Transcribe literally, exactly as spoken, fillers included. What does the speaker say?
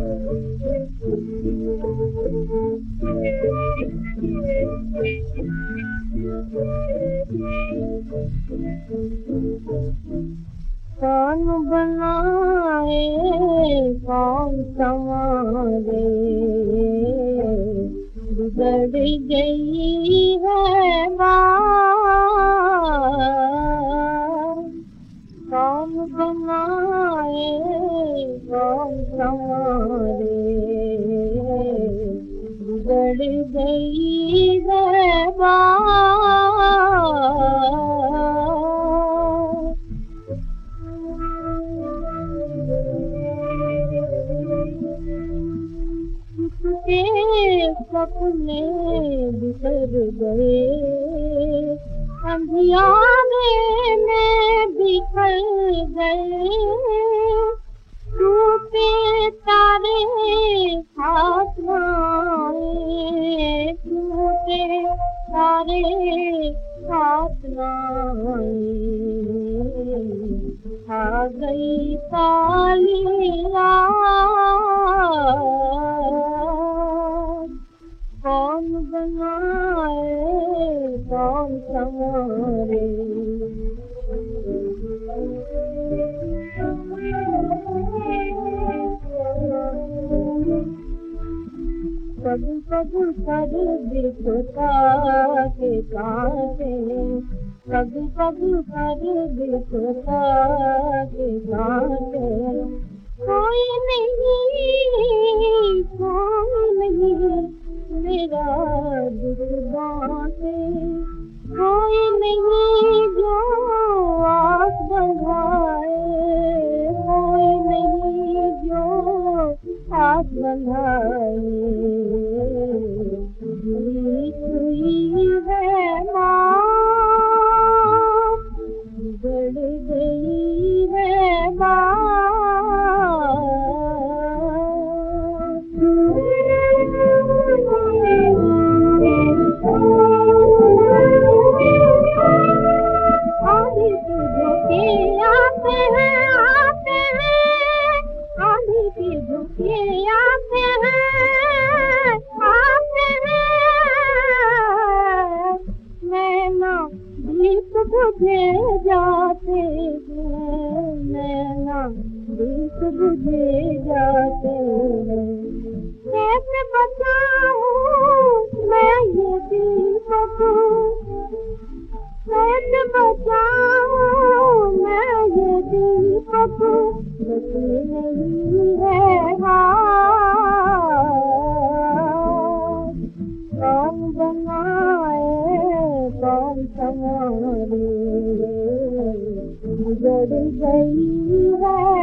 कौन बनाए कौन संवारे, बिगड़ गई है बात। कौन बनाए कौन संवारे, बिगड़ गई है बात। सपने बिखर गए, अंधियारे में बिखर गए। टूटे तारे हाथ आए, टूटे तारे हाथ आए। आ गई काली रात, कौन बनाए कौन संवारे। पग पग कर बिखता के कांटे, पग पग कर बिखता के कांटे। कोई नहीं कोई नहीं मेरा दुख बांटे, कोई नहीं जो आस बंधाए, कोई नहीं जो आस बंधाए। जीत हुई है माँ, बिगड़ गई है बात। आंधी की झोंके आते हैं आते हैं, आंधी की झोंके आते हैं आते हैं। नैना दीप बुझे जाते हैं, नैना दीप बुझे जाते हैं। कैसे बचाऊं मैं ये दीपक, कैसे बचाऊं मैं ये दीपक। बची नहीं है हाथ, कौन बनाए कौन संवारे, बिगड़ गई है